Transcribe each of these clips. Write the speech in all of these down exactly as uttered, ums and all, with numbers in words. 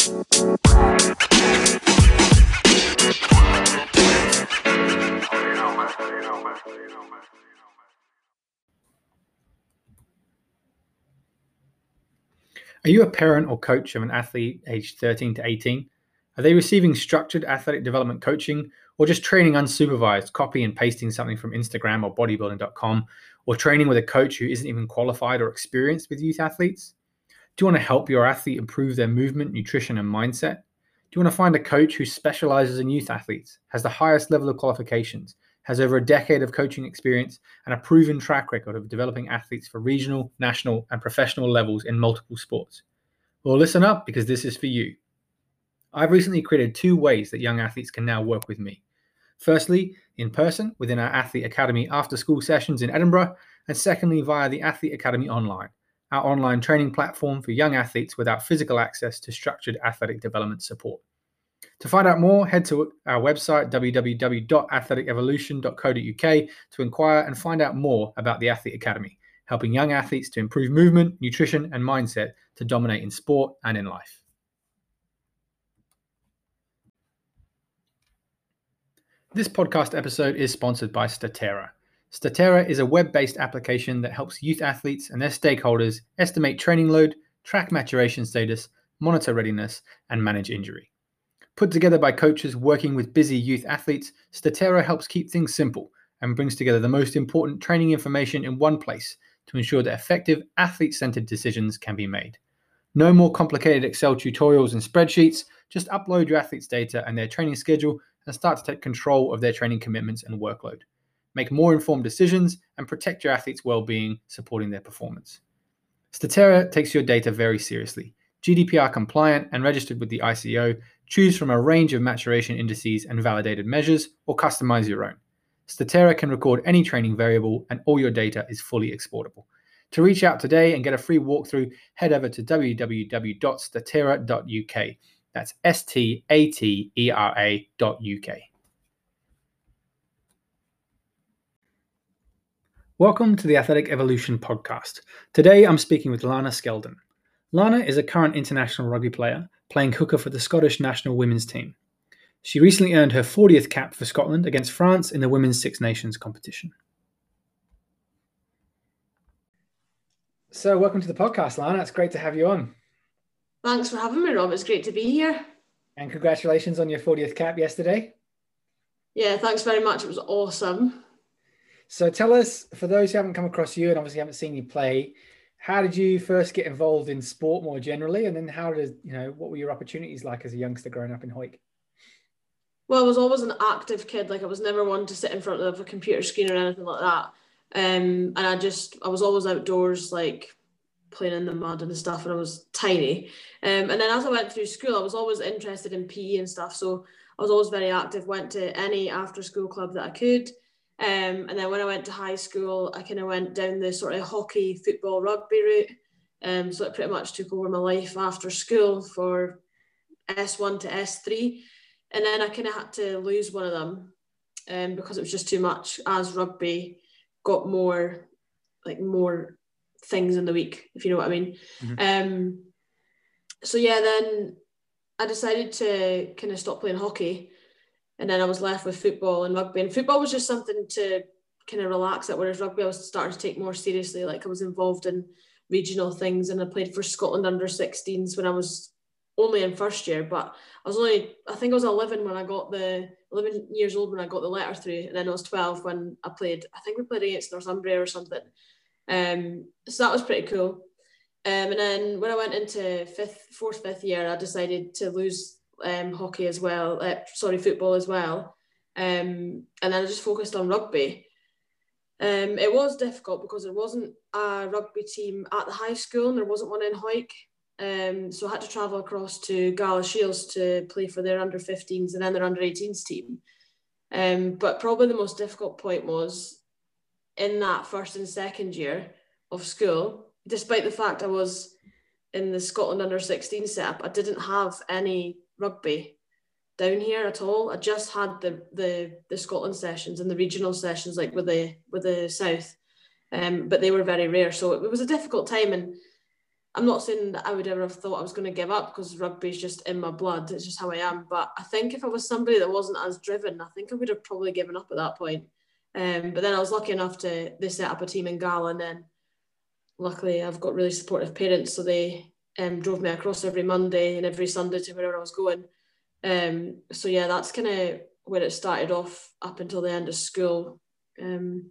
Are you a parent or coach of an athlete aged thirteen to eighteen? Are they receiving structured athletic development coaching, or just training unsupervised, copy and pasting something from Instagram or bodybuilding dot com, or training with a coach who isn't even qualified or experienced with youth athletes? Do you want to help your athlete improve their movement, nutrition, and mindset? Do you want to find a coach who specializes in youth athletes, has the highest level of qualifications, has over a decade of coaching experience, and a proven track record of developing athletes for regional, national, and professional levels in multiple sports? Well, listen up, because this is for you. I've recently created two ways that young athletes can now work with me. Firstly, in person within our Athlete Academy after-school sessions in Edinburgh, and secondly, via the Athlete Academy Online, our online training platform for young athletes without physical access to structured athletic development support. To find out more, head to our website, w w w dot athletic evolution dot co dot u k, to inquire and find out more about the Athlete Academy, helping young athletes to improve movement, nutrition, and mindset to dominate in sport and in life. This podcast episode is sponsored by Statera. Statera is a web-based application that helps youth athletes and their stakeholders estimate training load, track maturation status, monitor readiness, and manage injury. Put together by coaches working with busy youth athletes, Statera helps keep things simple and brings together the most important training information in one place to ensure that effective athlete-centered decisions can be made. No more complicated Excel tutorials and spreadsheets. Just upload your athlete's data and their training schedule and start to take control of their training commitments and workload. Make more informed decisions and protect your athlete's well-being, supporting their performance. Statera takes your data very seriously. G D P R compliant and registered with the I C O, choose from a range of maturation indices and validated measures, or customize your own. Statera can record any training variable, and all your data is fully exportable. To reach out today and get a free walkthrough, head over to w w w dot statera dot u k. That's S T A T E R A dot U K. Welcome to the Athletic Evolution podcast. Today I'm speaking with Lana Skeldon. Lana is a current international rugby player, playing hooker for the Scottish national women's team. She recently earned her fortieth cap for Scotland against France in the Women's Six Nations competition. So welcome to the podcast, Lana. It's great to have you on. Thanks for having me, Rob. It's great to be here. And congratulations on your fortieth cap yesterday. Yeah, thanks very much. It was awesome. So tell us, for those who haven't come across you and obviously haven't seen you play, how did you first get involved in sport more generally? And then how did, you know, what were your opportunities like as a youngster growing up in Hawick? Well, I was always an active kid. Like, I was never one to sit in front of a computer screen or anything like that. Um, and I just, I was always outdoors, like playing in the mud and stuff, and I was tiny. Um, and then as I went through school, I was always interested in P E and stuff. So I was always very active, went to any after school club that I could. Um, and then when I went to high school, I kind of went down the sort of hockey, football, rugby route. Um, so it pretty much took over my life after school for S one to S three. And then I kind of had to lose one of them um, because it was just too much, as rugby got more, like more things in the week, if you know what I mean. Mm-hmm. Um, so yeah, then I decided to kind of stop playing hockey. And then I was left with football and rugby. And football was just something to kind of relax at, whereas rugby I was starting to take more seriously. Like, I was involved in regional things, and I played for Scotland under sixteens when I was only in first year. But I was only, I think I was eleven when I got the, eleven years old when I got the letter through. And then I was twelve when I played, I think we played against Northumbria or something. Um, so that was pretty cool. Um, and then when I went into fifth, fourth, fifth year, I decided to lose Um, hockey as well, uh, sorry, football as well. Um, and then I just focused on rugby. Um, it was difficult because there wasn't a rugby team at the high school and there wasn't one in Hawick. Um, so I had to travel across to Gala Shields to play for their under fifteens and then their under eighteens team. Um, but probably the most difficult point was in that first and second year of school, despite the fact I was in the Scotland under sixteen setup, I didn't have any rugby down here at all. I just had the the the Scotland sessions and the regional sessions, like with the with the South, um, but they were very rare. So it was a difficult time, and I'm not saying that I would ever have thought I was going to give up, because rugby is just in my blood. It's just how I am. But I think if I was somebody that wasn't as driven, I think I would have probably given up at that point. Um, but then I was lucky enough to, they set up a team in Gala, and then luckily I've got really supportive parents. So they um, drove me across every Monday and every Sunday to wherever I was going. Um, so yeah, that's kind of where it started off up until the end of school. Um,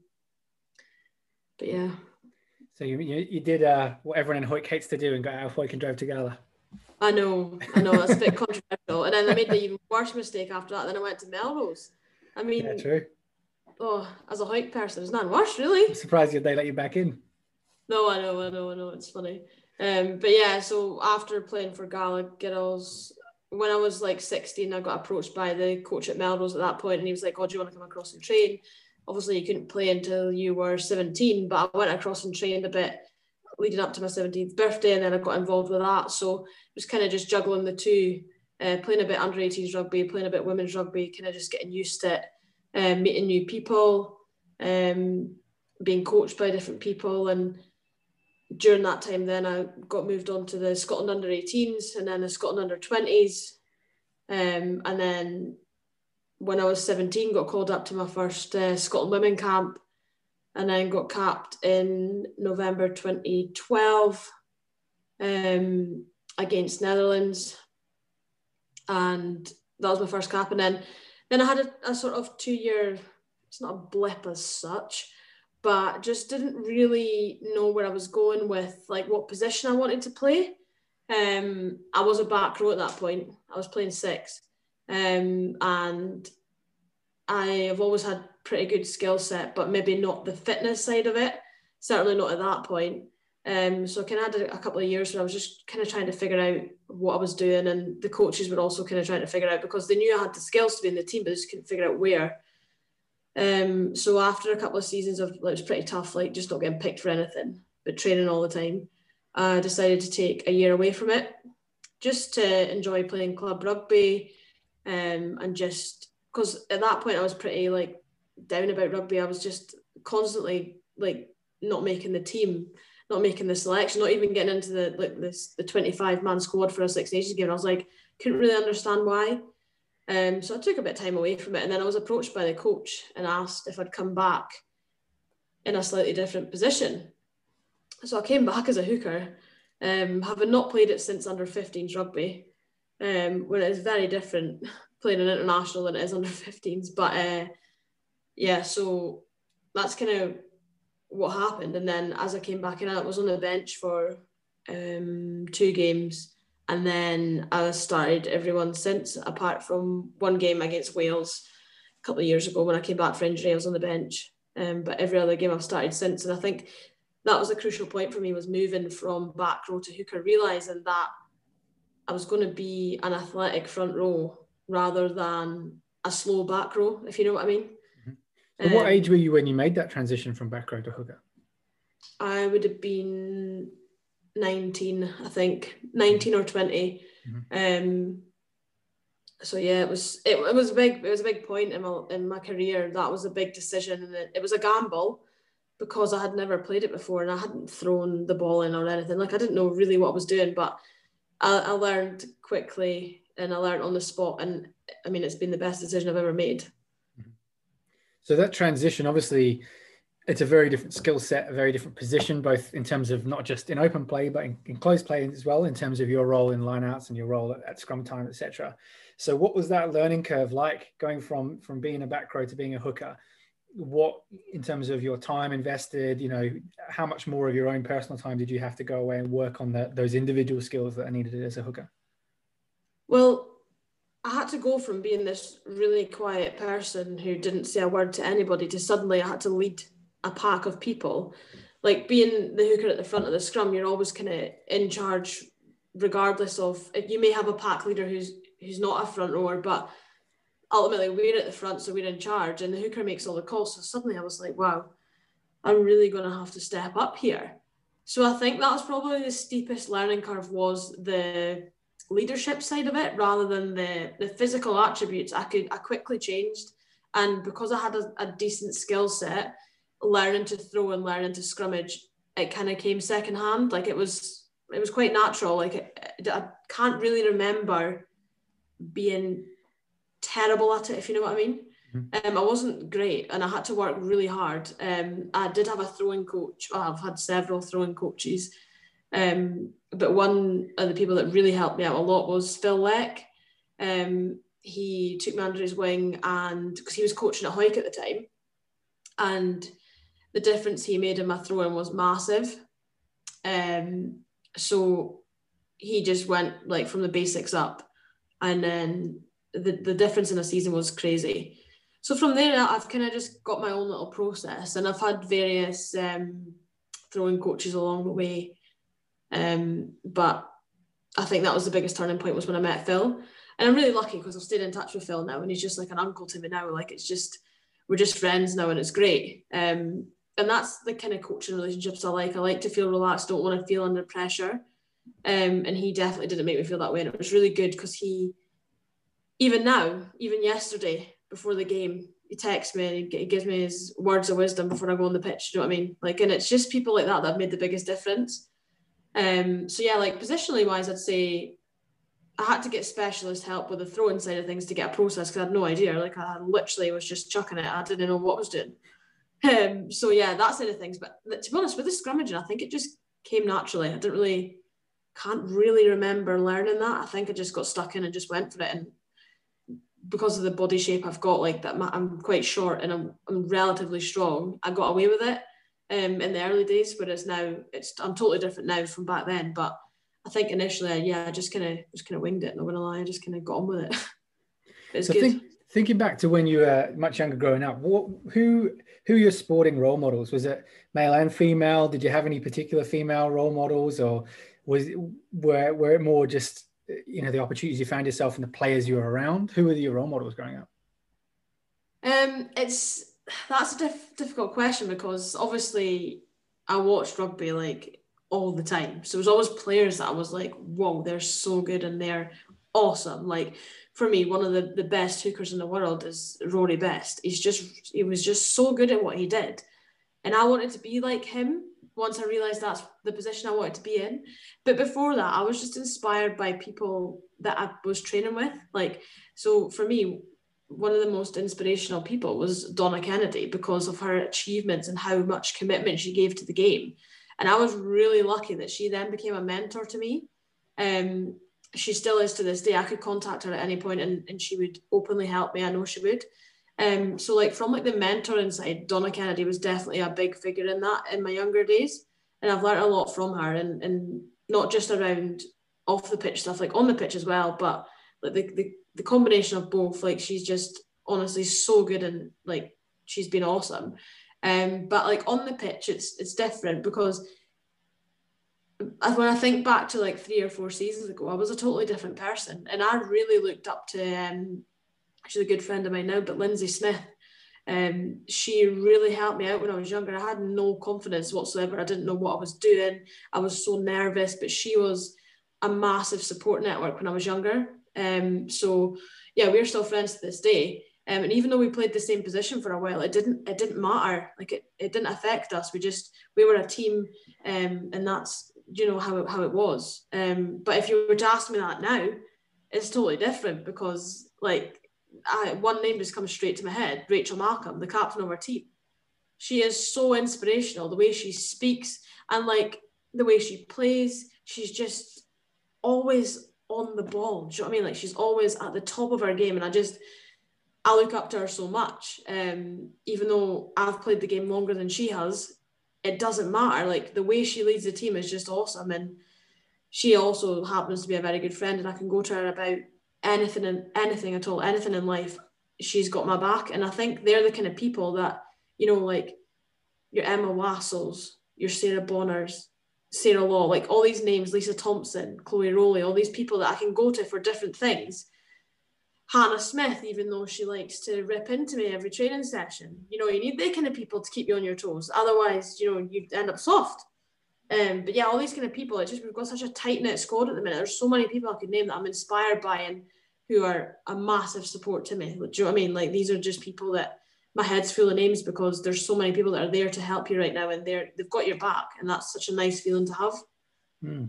but yeah. So you you, you did uh, what everyone in Hawick hates to do and got out of Hawick and drove to Gala. I know, I know, that's a bit controversial. And then I made the even worse mistake after that. Then I went to Melrose. I mean, yeah, true. Oh, as a Hawick person, it's nothing worse, really. I'm surprised they let you back in. No, I know, I know, I know. It's funny. Um, but yeah, so after playing for Gala Girls, when I was like sixteen, I got approached by the coach at Melrose at that point, and he was like, "Oh, do you want to come across and train?" Obviously, you couldn't play until you were seventeen, but I went across and trained a bit leading up to my seventeenth birthday, and then I got involved with that. So it was kind of just juggling the two, uh, playing a bit under eighteens rugby, playing a bit women's rugby, kind of just getting used to it, um, meeting new people, um, being coached by different people. And during that time, then I got moved on to the Scotland under eighteens and then the Scotland under twenties. Um, and then when I was seventeen, got called up to my first uh, Scotland women camp, and then got capped in November twenty twelve um, against Netherlands. And that was my first cap. And then, then I had a, a sort of two-year, it's not a blip as such, but just didn't really know where I was going with like what position I wanted to play. Um, I was a back row at that point. I was playing six. Um, and I have always had pretty good skill set, but maybe not the fitness side of it. Certainly not at that point. Um, so I kind of had a, a couple of years where I was just kind of trying to figure out what I was doing, and the coaches were also kind of trying to figure out, because they knew I had the skills to be in the team, but they just couldn't figure out where. Um, so after a couple of seasons of, like, it was pretty tough, like just not getting picked for anything, but training all the time, I decided to take a year away from it, just to enjoy playing club rugby, um, and just because at that point I was pretty like down about rugby. I was just constantly like not making the team, not making the selection, not even getting into the like this the twenty-five man squad for a Six Nations game. I was like, couldn't really understand why. Um, so I took a bit of time away from it, and then I was approached by the coach and asked if I'd come back in a slightly different position. So I came back as a hooker, um, having not played it since under fifteens rugby, um, where it is very different playing an international than it is under fifteens. But uh, yeah, so that's kind of what happened. And then as I came back in, I was on the bench for um, two games. And then I started everyone since, apart from one game against Wales a couple of years ago when I came back for injury. I was on the bench. Um, but every other game I've started since. And I think that was a crucial point for me, was moving from back row to hooker, realising that I was going to be an athletic front row rather than a slow back row, if you know what I mean. Mm-hmm. So um, what age were you when you made that transition from back row to hooker? I would have been nineteen, I think, nineteen or twenty. Mm-hmm. Um, so yeah, it was it, it was a big it was a big point in my in my career. That was a big decision, and it, it was a gamble because I had never played it before and I hadn't thrown the ball in or anything. Like, I didn't know really what I was doing, but I, I learned quickly and I learned on the spot. And I mean, it's been the best decision I've ever made. Mm-hmm. So that transition, obviously, it's a very different skill set, a very different position, both in terms of not just in open play, but in, in closed play as well, in terms of your role in lineouts and your role at, at scrum time, et cetera. So what was that learning curve like, going from, from being a back row to being a hooker? What, in terms of your time invested, you know, how much more of your own personal time did you have to go away and work on the, those individual skills that are needed as a hooker? Well, I had to go from being this really quiet person who didn't say a word to anybody to suddenly I had to lead a pack of people. Like, being the hooker at the front of the scrum, you're always kind of in charge, regardless of, you may have a pack leader who's who's not a front rower, but ultimately we're at the front, so we're in charge, and the hooker makes all the calls. So suddenly I was like, wow, I'm really going to have to step up here. So I think that was probably the steepest learning curve, was the leadership side of it rather than the the physical attributes. I could I quickly changed, and because I had a, a decent skill set, learning to throw and learning to scrummage, it kind of came secondhand. Like, it was it was quite natural. Like it, I can't really remember being terrible at it, if you know what I mean. Mm-hmm. Um, I wasn't great, and I had to work really hard. Um, I did have a throwing coach. Well, I've had several throwing coaches, um, but one of the people that really helped me out a lot was Phil Leck. Um, he took me under his wing, and because he was coaching at Hawick at the time, and the difference he made in my throwing was massive. Um, so he just went like from the basics up, and then the, the difference in a season was crazy. So from there, I've kind of just got my own little process, and I've had various um, throwing coaches along the way. Um, but I think that was the biggest turning point was when I met Phil. And I'm really lucky because I've stayed in touch with Phil now, and he's just like an uncle to me now. Like it's just, we're just friends now, and it's great. Um, and that's the kind of coaching relationships I like. I like to feel relaxed, don't want to feel under pressure. Um, and he definitely didn't make me feel that way. And it was really good because he, even now, even yesterday before the game, he texts me and he gives me his words of wisdom before I go on the pitch. Do you know what I mean? Like, and it's just people like that that have made the biggest difference. Um, so yeah, like positionally wise, I'd say I had to get specialist help with the throwing side of things to get a process because I had no idea. Like I literally was just chucking it. I didn't know what I was doing. Um, so yeah, that side of things. But to be honest, with the scrimmaging, I think it just came naturally. I didn't really, can't really remember learning that. I think I just got stuck in and just went for it. And because of the body shape I've got, like that, I'm quite short and I'm, I'm relatively strong. I got away with it um, in the early days, whereas now it's I'm totally different now from back then. But I think initially, yeah, I just kind of just kind of winged it. Not gonna lie, I just kind of got on with it. It's so good. Think, thinking back to when you were much younger growing up, what who who were your sporting role models? Was it male and female? Did you have any particular female role models, or was were were it more just, you know, the opportunities you found yourself and the players you were around? Who were your role models growing up? Um, it's that's a diff- difficult question because obviously I watched rugby like all the time. So it was always players that I was like, whoa, they're so good and they're awesome. Like for me, one of the, the best hookers in the world is Rory Best. He's just, he was just so good at what he did. And I wanted to be like him once I realised that's the position I wanted to be in. But before that, I was just inspired by people that I was training with. Like, so for me, one of the most inspirational people was Donna Kennedy because of her achievements and how much commitment she gave to the game. And I was really lucky that she then became a mentor to me. Um, she still is to this day. I could contact her at any point and, and she would openly help me. I know she would. Um, so like from like the mentoring side, Donna Kennedy was definitely a big figure in that in my younger days. And I've learned a lot from her and, and not just around off the pitch stuff, like on the pitch as well, but like the, the, the combination of both, like she's just honestly so good and like she's been awesome. Um, but like on the pitch, it's it's different because when I think back to like three or four seasons ago, I was a totally different person, and I really looked up to. Um, she's a good friend of mine now, but Lindsay Smith. Um, she really helped me out when I was younger. I had no confidence whatsoever. I didn't know what I was doing. I was so nervous, but she was a massive support network when I was younger. Um, so yeah, we're still friends to this day. Um, and even though we played the same position for a while, it didn't it didn't matter. Like it, it didn't affect us. We just we were a team, um, and that's you know how it, how it was. Um, but if you were to ask me that now, it's totally different because like I, one name just comes straight to my head: Rachel Malcolm, the captain of our team. She is so inspirational. The way she speaks and like the way she plays, she's just always on the ball. Do you know what I mean? Like she's always at the top of her game, and I just. I look up to her so much. Um, even though I've played the game longer than she has, it doesn't matter. Like the way she leads the team is just awesome. And she also happens to be a very good friend, and I can go to her about anything and anything at all, anything in life. She's got my back. And I think they're the kind of people that, you know, like your Emma Wassels, your Sarah Bonners, Sarah Law, like all these names, Lisa Thompson, Chloe Rowley, all these people that I can go to for different things. Hannah Smith, even though she likes to rip into me every training session. You know, you need the kind of people to keep you on your toes. Otherwise, you know, you'd end up soft. Um, but yeah, all these kind of people, it's just we've got such a tight-knit squad at the minute. There's so many people I could name that I'm inspired by and who are a massive support to me. Do you know what I mean? Like these are just people that my head's full of names because there's so many people that are there to help you right now and they're, they've got your back. And that's such a nice feeling to have. Mm.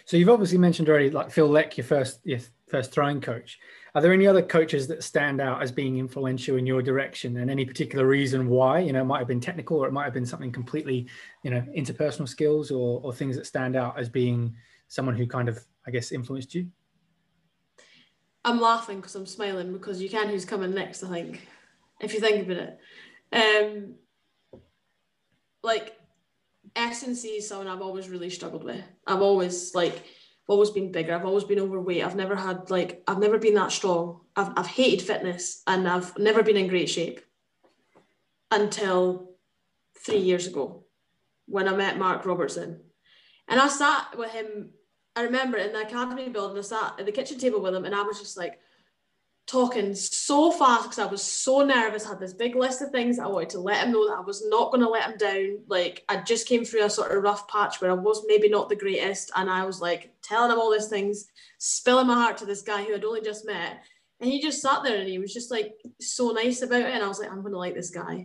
So you've obviously mentioned already, like Phil Leck, your first your first throwing coach. Are there any other coaches that stand out as being influential in your direction, and any particular reason why? You know, it might have been technical, or it might have been something completely, you know, interpersonal skills, or or things that stand out as being someone who kind of, I guess, influenced you. I'm laughing because I'm smiling because you can who's coming next, I think, if you think about it. Um, like S and C is someone I've always really struggled with. I've always like always been bigger. I've always been overweight. I've never had like I've never been that strong. I've I've hated fitness and I've never been in great shape until three years ago when I met Mark Robertson. And I sat with him, I remember in the academy building, I sat at the kitchen table with him and I was just like talking so fast because I was so nervous. I had this big list of things that I wanted to let him know that I was not going to let him down. Like I just came through a sort of rough patch where I was maybe not the greatest, and I was like telling him all these things, spilling my heart to this guy who I'd only just met, and he just sat there and he was just like so nice about it, and I was like, I'm going to like this guy.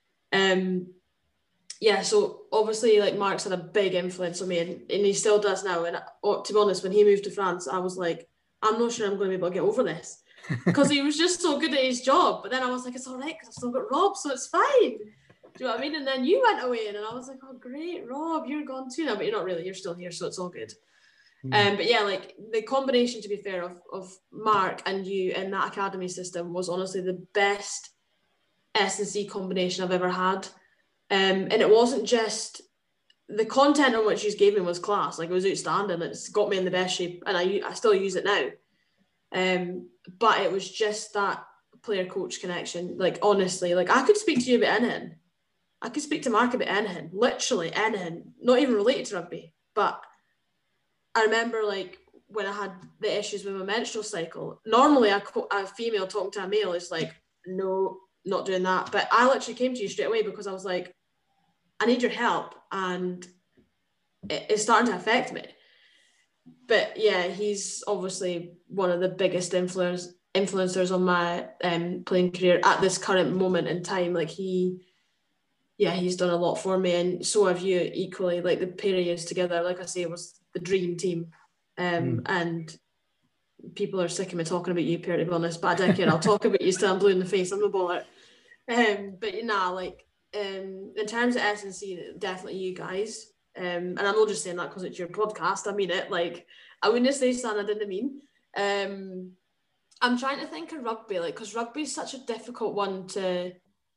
Um yeah, so obviously like Mark's had a big influence on me, and, and he still does now. And uh, to be honest, when he moved to France, I was like, I'm not sure I'm going to be able to get over this. Because he was just so good at his job. But then I was like, it's all right because I've still got Rob, so it's fine. Do you know what I mean? And then you went away and I was like, oh, great, Rob, you're gone too now. But you're not really, you're still here, so it's all good. Mm. Um, but yeah, like the combination, to be fair, of, of Mark and you in that academy system was honestly the best S and C combination I've ever had. Um, and it wasn't just, the content on which you gave me was class. Like it was outstanding. It's got me in the best shape and I, I still use it now. Um, but it was just that player coach connection. Like honestly, like I could speak to you about anything. I could speak to Mark about anything, literally anything, not even related to rugby. But I remember like when I had the issues with my menstrual cycle, normally a, a female talking to a male is like, no, not doing that. But I literally came to you straight away because I was like, I need your help and it, it's starting to affect me. But yeah, he's obviously one of the biggest influence, influencers on my um, playing career at this current moment in time. Like he, yeah, he's done a lot for me, and so have you equally. Like the pair of you together, like I say, was the dream team. Um, mm. And people are sick of me talking about you, Pierre, to be honest, but I don't care. I'll talk about you till I'm blue in the face. I'm no bother. Um, but nah, like um, in terms of S and C, definitely you guys. Um, and I'm not just saying that because it's your podcast. I mean it. Like I wouldn't say something I didn't mean. Um, I'm trying to think of rugby, like because rugby is such a difficult one to.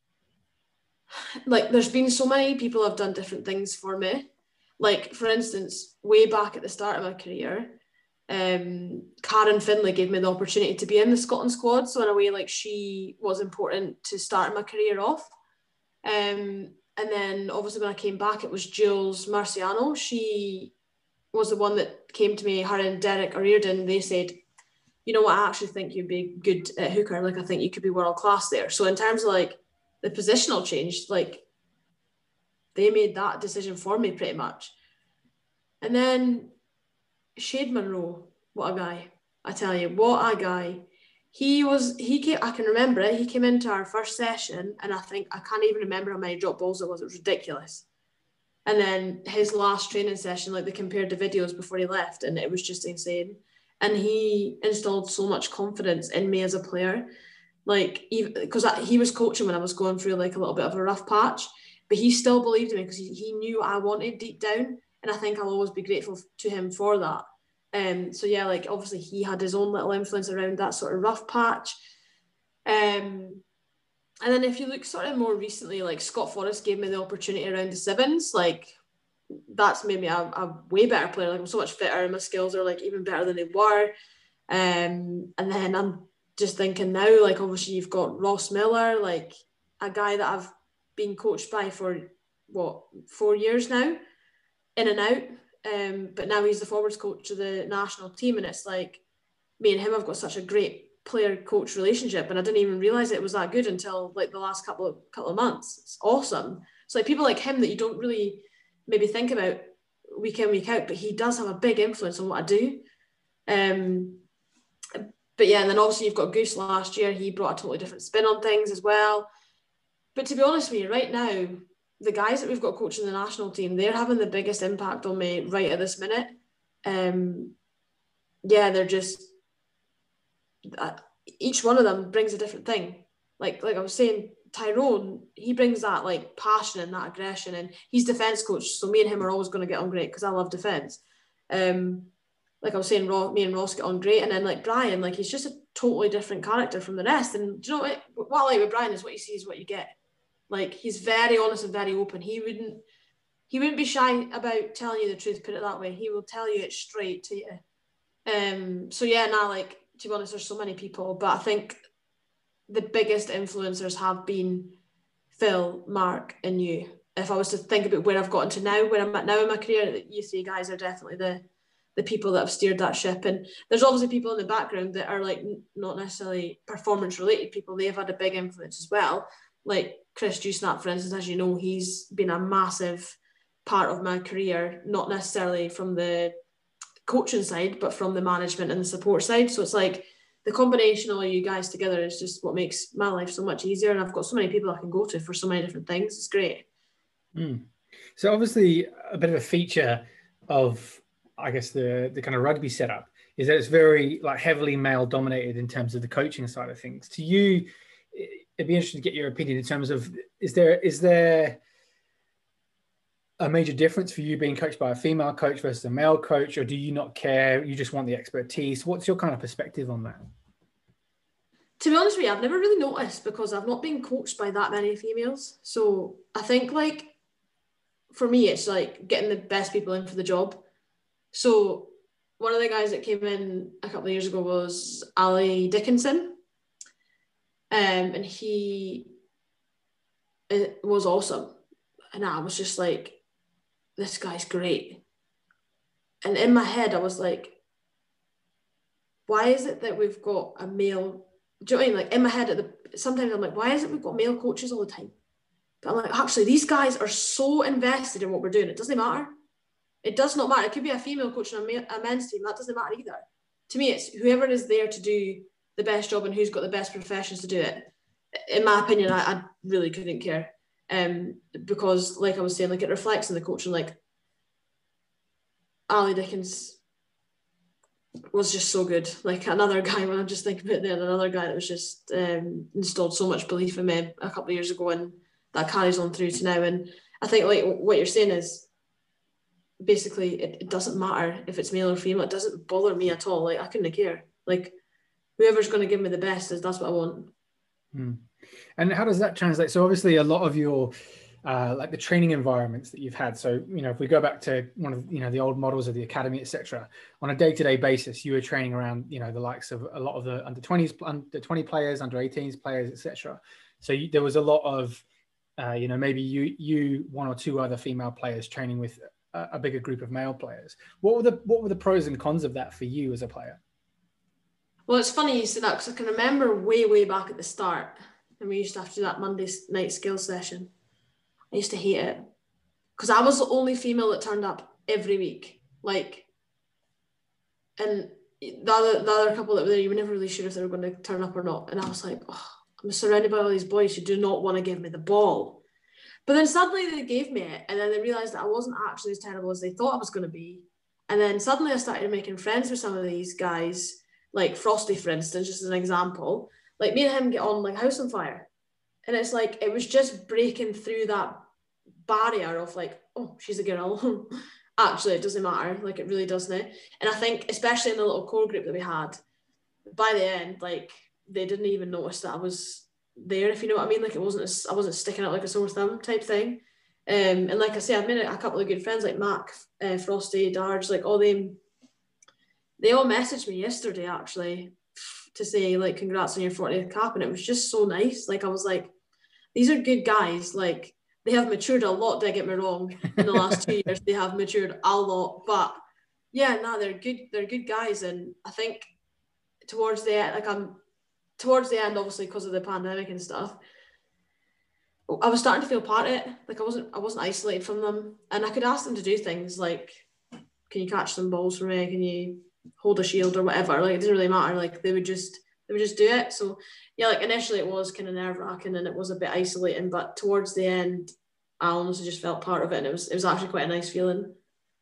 Like, there's been so many people have done different things for me. Like for instance, way back at the start of my career, um, Karen Finlay gave me the opportunity to be in the Scotland squad. So in a way, like she was important to start my career off. Um. And then obviously when I came back, it was Jules Marciano. She was the one that came to me, her and Derek O'Riordan. They said, you know what, I actually think you'd be good at hooker. Like, I think you could be world class there. So in terms of like the positional change, like they made that decision for me pretty much. And then Shade Munro, what a guy. I tell you, what a guy. He was, he came, I can remember it, he came into our first session and I think, I can't even remember how many drop balls it was, it was ridiculous. And then his last training session, like they compared the videos before he left and it was just insane. And he installed so much confidence in me as a player. Like, because he was coaching when I was going through like a little bit of a rough patch, but he still believed in me because he, he knew what I wanted deep down. And I think I'll always be grateful to him for that. Um, so yeah, like obviously he had his own little influence around that sort of rough patch. Um, and then if you look sort of more recently, like Scott Forrest gave me the opportunity around the sevens. Like that's made me a, a way better player. Like I'm so much fitter and my skills are like even better than they were. Um, and then I'm just thinking now, like obviously you've got Ross Miller, like a guy that I've been coached by for what, four years now, in and out. Um, but now he's the forwards coach of the national team, and it's like me and him have got such a great player-coach relationship, and I didn't even realise it was that good until like the last couple of couple of months. It's awesome. So like people like him that you don't really maybe think about week in, week out, but he does have a big influence on what I do. Um, but yeah, and then obviously you've got Goose last year. He brought a totally different spin on things as well. But to be honest with you, right now, the guys that we've got coaching the national team, they're having the biggest impact on me right at this minute. um, yeah, they're just, uh, each one of them brings a different thing. Like, like I was saying, Tyrone, he brings that like passion and that aggression, and he's defence coach, so me and him are always going to get on great because I love defence. Um, like I was saying, Ross, me and Ross get on great, and then like Brian, like he's just a totally different character from the rest. And do you know what? What I like with Brian is what you see is what you get. Like he's very honest and very open. He wouldn't, he wouldn't be shy about telling you the truth. Put it that way. He will tell you it straight to you. Um. So yeah, now like to be honest, there's so many people, but I think the biggest influencers have been Phil, Mark, and you. If I was to think about where I've gotten to now, where I'm at now in my career, you three guys are definitely the the people that have steered that ship. And there's obviously people in the background that are like not necessarily performance related people. They've had a big influence as well. Like Chris Dewsnap, for instance, as you know, he's been a massive part of my career, not necessarily from the coaching side, but from the management and the support side. So it's like the combination of all you guys together is just what makes my life so much easier. And I've got so many people I can go to for so many different things. It's great. Mm. So obviously a bit of a feature of, I guess, the, the kind of rugby setup is that it's very like heavily male dominated in terms of the coaching side of things. To you, it'd be interesting to get your opinion in terms of, is there, is there a major difference for you being coached by a female coach versus a male coach, or do you not care? You just want the expertise? What's your kind of perspective on that? To be honest with you, I've never really noticed because I've not been coached by that many females. So I think like, for me, it's like getting the best people in for the job. So one of the guys that came in a couple of years ago was Ali Dickinson. Um, and he it was awesome. And I was just like, this guy's great. And in my head, I was like, why is it that we've got a male, do you know what I mean? Like in my head, at the, sometimes I'm like, why is it we've got male coaches all the time? But I'm like, actually, these guys are so invested in what we're doing. It doesn't matter. It does not matter. It could be a female coach on a, male, a men's team. That doesn't matter either. To me, it's whoever is there to do the best job and who's got the best professions to do it. In my opinion, I, I really couldn't care. Um, because like I was saying, like it reflects in the coaching. Like Ali Dickens was just so good. Like another guy, when I'm just thinking about it, then another guy that was just um, installed so much belief in me a couple of years ago, and that carries on through to now. And I think like what you're saying is basically it, it doesn't matter if it's male or female. It doesn't bother me at all. Like I couldn't care. Like whoever's going to give me the best is that's what I want. Hmm. And how does that translate? So obviously a lot of your, uh, like the training environments that you've had. So, you know, if we go back to one of, you know, the old models of the academy, et cetera, on a day-to-day basis, you were training around, you know, the likes of a lot of the under twenties, under twenty players, under eighteens players, et cetera. So you, there was a lot of, uh, you know, maybe you, you, one or two other female players training with a, a bigger group of male players. What were the, what were the pros and cons of that for you as a player? Well, it's funny you say that because I can remember way, way back at the start, and we used to have to do that Monday night skills session. I used to hate it because I was the only female that turned up every week. Like, and the other, the other couple that were there, you were never really sure if they were going to turn up or not. And I was like, oh, I'm surrounded by all these boys who do not want to give me the ball. But then suddenly they gave me it, and then they realised that I wasn't actually as terrible as they thought I was going to be. And then suddenly I started making friends with some of these guys, like Frosty, for instance, just as an example. Like me and him get on like house on fire. And it's like, it was just breaking through that barrier of like, oh, she's a girl. Actually, it doesn't matter. Like it really doesn't. And I think, especially in the little core group that we had, by the end, like they didn't even notice that I was there, if you know what I mean. Like it wasn't, a, I wasn't sticking out like a sore thumb type thing. Um, and like I say, I've made a couple of good friends like Mac, uh, Frosty, Darge, like all them. They all messaged me yesterday actually to say like congrats on your fortieth cap, and it was just so nice. Like I was like, these are good guys. Like they have matured a lot, don't get me wrong. In the last two years, they have matured a lot. But yeah, no, they're good, they're good guys. And I think towards the end, like I'm towards the end, obviously because of the pandemic and stuff, I was starting to feel part of it. Like I wasn't I wasn't isolated from them. And I could ask them to do things like, can you catch some balls for me? Can you hold a shield or whatever? Like it didn't really matter. Like they would just they would just do it. So yeah, like initially it was kind of nerve-wracking and it was a bit isolating, but towards the end I honestly just felt part of it, and it was it was actually quite a nice feeling.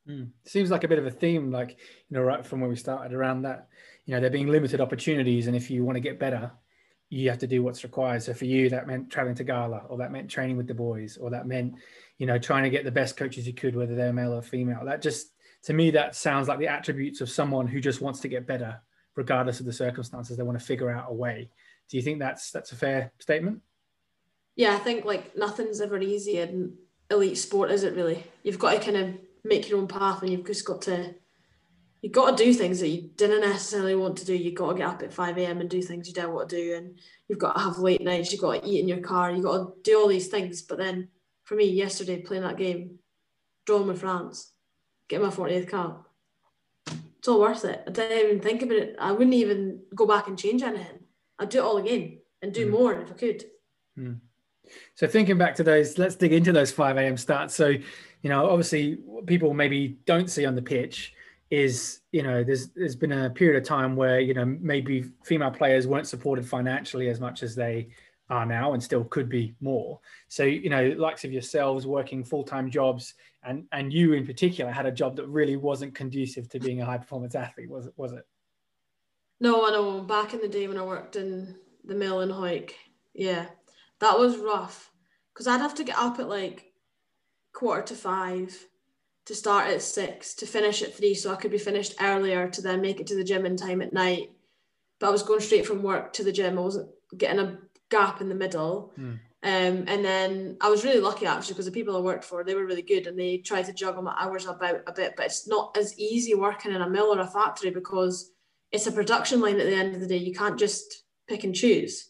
Mm. Seems like a bit of a theme, like, you know, right from where we started around that, you know, there being limited opportunities. And if you want to get better, you have to do what's required. So for you, that meant traveling to Gala, or that meant training with the boys, or that meant, you know, trying to get the best coaches you could, whether they're male or female. That just, to me, that sounds like the attributes of someone who just wants to get better, regardless of the circumstances. They want to figure out a way. Do you think that's, that's a fair statement? Yeah, I think like nothing's ever easy in elite sport, is it really? You've got to kind of make your own path, and you've just got to you've got to do things that you didn't necessarily want to do. You've got to get up at five a.m. and do things you don't want to do, and you've got to have late nights, you've got to eat in your car, you've got to do all these things. But then for me, yesterday, playing that game, drawing with France, getting my fortieth cap, it's all worth it. I didn't even think about it. I wouldn't even go back and change anything. I'd do it all again and do mm. more if I could. Mm. So thinking back to those, let's dig into those five a.m. starts. So, you know, obviously what people maybe don't see on the pitch is, you know, there's there's been a period of time where, you know, maybe female players weren't supported financially as much as they are now, and still could be more. So, you know, likes of yourselves working full-time jobs, and and you in particular had a job that really wasn't conducive to being a high-performance athlete, was it? Was it? No, I know. Back in the day when I worked in the mill in Hawick, yeah, that was rough, because I'd have to get up at like quarter to five to start at six to finish at three, so I could be finished earlier to then make it to the gym in time at night. But I was going straight from work to the gym. I wasn't getting a gap in the middle. Mm. Um, and then I was really lucky actually, because the people I worked for, they were really good, and they tried to juggle my hours about a bit. But it's not as easy working in a mill or a factory, because it's a production line at the end of the day. You can't just pick and choose.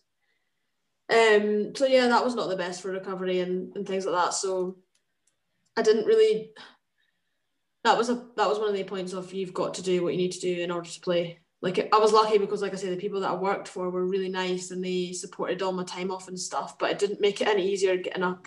Um, so yeah, that was not the best for recovery and, and things like that. So I didn't really, that was a that was one of the points of, you've got to do what you need to do in order to play. Like, I was lucky because, like I say, the people that I worked for were really nice, and they supported all my time off and stuff, but it didn't make it any easier getting up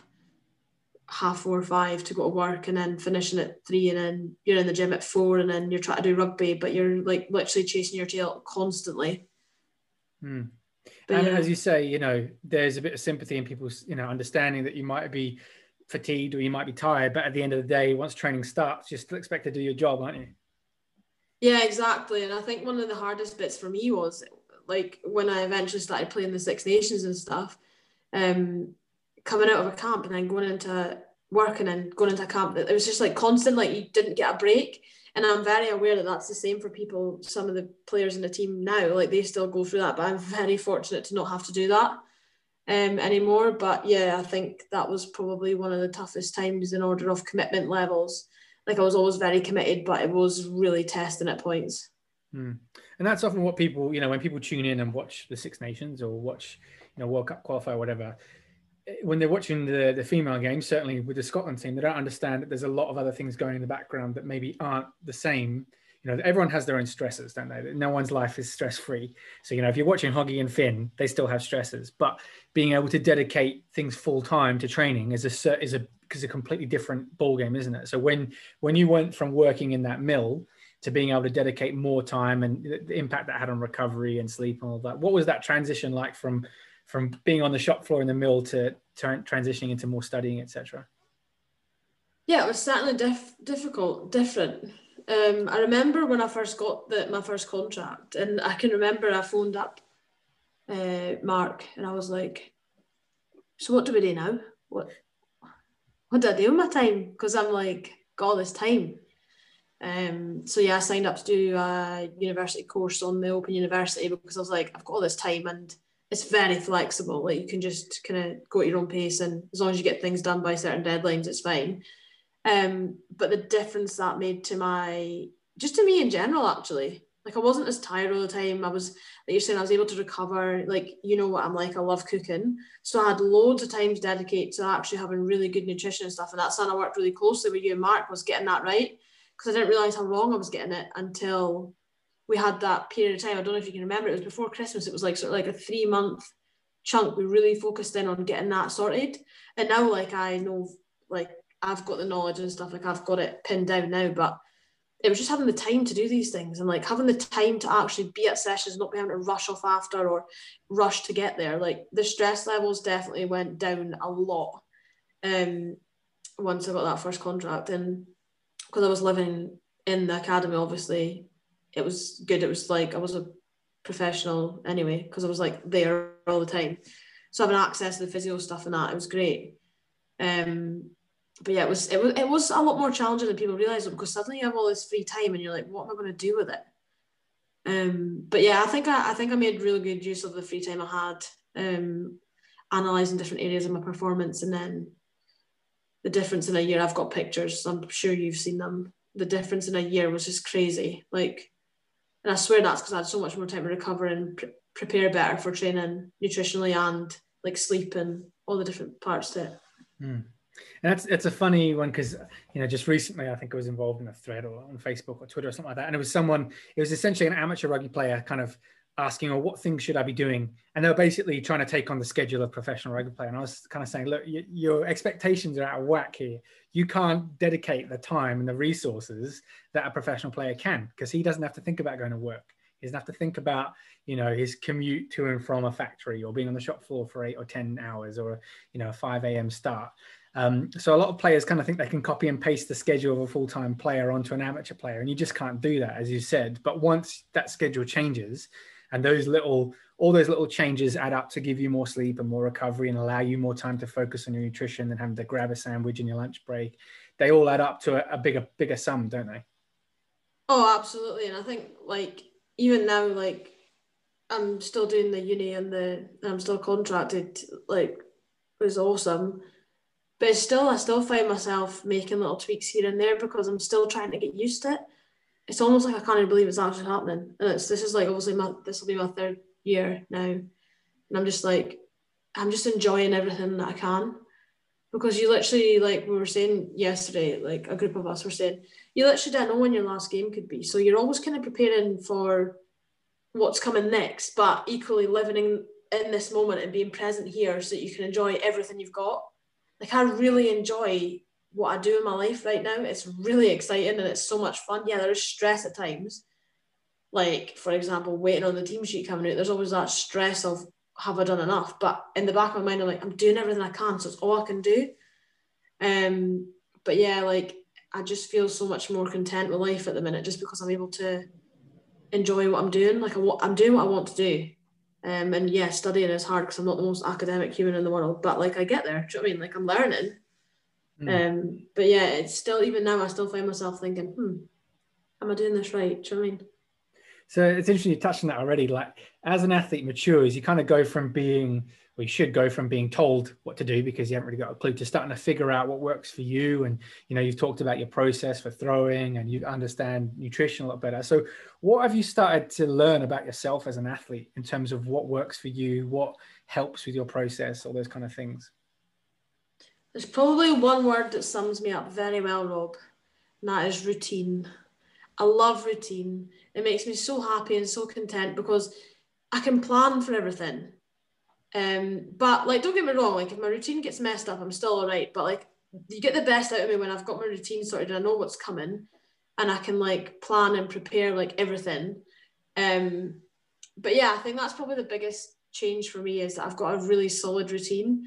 half four or five to go to work, and then finishing at three, and then you're in the gym at four, and then you're trying to do rugby, but you're like literally chasing your tail constantly. Hmm. But and yeah, as you say, you know, there's a bit of sympathy in people's, you know, understanding that you might be fatigued or you might be tired, but at the end of the day, once training starts, you're still expected to do your job, aren't you? Yeah, exactly. And I think one of the hardest bits for me was, like, when I eventually started playing the Six Nations and stuff, um, coming out of a camp and then going into work and then going into a camp, it was just like constant, like you didn't get a break. And I'm very aware that that's the same for people, some of the players in the team now, like they still go through that, but I'm very fortunate to not have to do that um, anymore. But yeah, I think that was probably one of the toughest times in order of commitment levels. Like, I was always very committed, but it was really testing at points. Mm. And that's often what people, you know, when people tune in and watch the Six Nations or watch, you know, World Cup qualifier or whatever, when they're watching the, the female game, certainly with the Scotland team, they don't understand that there's a lot of other things going in the background that maybe aren't the same. You know, everyone has their own stresses, don't they? No one's life is stress-free. So, you know, if you're watching Hoggy and Finn, they still have stresses, but being able to dedicate things full time to training is a, is a, because a completely different ball game, isn't it? So when when you went from working in that mill to being able to dedicate more time, and the impact that had on recovery and sleep and all that, what was that transition like from from being on the shop floor in the mill to tra- transitioning into more studying, et cetera? Yeah, it was certainly diff- difficult, different. Um, I remember when I first got the, my first contract, and I can remember I phoned up uh, Mark, and I was like, "So what do we do now? What?" What did I do with my time? Because I'm like, got all this time. Um, so yeah, I signed up to do a university course on the Open University, because I was like, I've got all this time and it's very flexible. Like, you can just kind of go at your own pace, and as long as you get things done by certain deadlines, it's fine. Um, but the difference that made to my, just to me in general, actually, like, I wasn't as tired all the time. I was, like you're saying, I was able to recover. Like, you know what I'm like, I love cooking. So I had loads of time to dedicate to actually having really good nutrition and stuff. And that's something I worked really closely with you and Mark, was getting that right. Because I didn't realise how wrong I was getting it until we had that period of time. I don't know if you can remember, it was before Christmas. It was like sort of like a three month chunk. We really focused in on getting that sorted. And now, like, I know, like, I've got the knowledge and stuff, like, I've got it pinned down now, but it was just having the time to do these things, and like having the time to actually be at sessions, not be having to rush off after or rush to get there. Like, the stress levels definitely went down a lot um, once I got that first contract. And because I was living in the academy, obviously, it was good. It was like I was a professional anyway, because I was like there all the time. So having access to the physio stuff and that, it was great. Um, but yeah, it was, it was it was a lot more challenging than people realise, because suddenly you have all this free time and you're like, what am I going to do with it? Um, but yeah, I think I, I think I made really good use of the free time I had, um, analysing different areas of my performance, and then the difference in a year. I've got pictures, I'm sure you've seen them. The difference in a year was just crazy. Like, and I swear that's because I had so much more time to recover and pre- prepare better for training nutritionally and like sleep and all the different parts to it. Mm. And that's it's a funny one, because you know just recently I think I was involved in a thread or on Facebook or Twitter or something like that, and it was someone, it was essentially an amateur rugby player kind of asking, oh, what things should I be doing? And they were basically trying to take on the schedule of professional rugby player. And I was kind of saying, look, you, your expectations are out of whack here. You can't dedicate the time and the resources that a professional player can, because he doesn't have to think about going to work. He doesn't have to think about, you know, his commute to and from a factory, or being on the shop floor for eight or ten hours, or, you know, a five a.m. start. Um, so a lot of players kind of think they can copy and paste the schedule of a full-time player onto an amateur player, and you just can't do that, as you said. But once that schedule changes, and those little, all those little changes add up to give you more sleep and more recovery and allow you more time to focus on your nutrition than having to grab a sandwich in your lunch break, they all add up to a, a bigger, bigger sum, don't they? Oh, absolutely. And I think like even now, like I'm still doing the uni and the and I'm still contracted, like it was awesome. But it's still, I still find myself making little tweaks here and there because I'm still trying to get used to it. It's almost like I can't even believe it's actually happening. And it's this is like obviously my this will be my third year now. And I'm just like, I'm just enjoying everything that I can. Because you literally, like we were saying yesterday, like a group of us were saying, you literally don't know when your last game could be. So you're always kind of preparing for what's coming next, but equally living in, in this moment and being present here so that you can enjoy everything you've got. Like I really enjoy what I do in my life right now. It's really exciting and it's so much fun. Yeah, there is stress at times. Like, for example, waiting on the team sheet coming out, there's always that stress of, have I done enough? But in the back of my mind, I'm like, I'm doing everything I can, so it's all I can do. Um, but yeah, like, I just feel so much more content with life at the minute just because I'm able to enjoy what I'm doing. Like, I, I'm doing what I want to do. Um, and yeah, studying is hard because I'm not the most academic human in the world, but like, I get there. Do you know what I mean? Like, I'm learning. Mm. Um, but yeah, it's still, even now, I still find myself thinking, hmm, am I doing this right? Do you know what I mean? So it's interesting you touched on that already. Like as an athlete matures, you kind of go from being, well, you should go from being told what to do because you haven't really got a clue to starting to figure out what works for you. And, you know, you've talked about your process for throwing and you understand nutrition a lot better. So what have you started to learn about yourself as an athlete in terms of what works for you, what helps with your process, all those kind of things? There's probably one word that sums me up very well, Rob, and that is routine. I love routine. It makes me so happy and so content because I can plan for everything. Um, but like, don't get me wrong, like if my routine gets messed up, I'm still all right. But like, you get the best out of me when I've got my routine sorted and I know what's coming and I can like plan and prepare like everything. Um, but yeah, I think that's probably the biggest change for me is that I've got a really solid routine.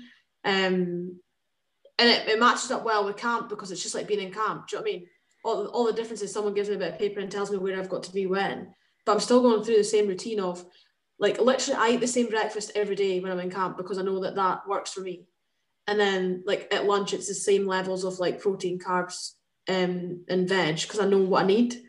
Um, and it, it matches up well with camp because it's just like being in camp. Do you know what I mean? All, all the difference is someone gives me a bit of paper and tells me where I've got to be when, but I'm still going through the same routine of like literally I eat the same breakfast every day when I'm in camp because I know that that works for me. And then like at lunch, it's the same levels of like protein, carbs, um, and veg because I know what I need.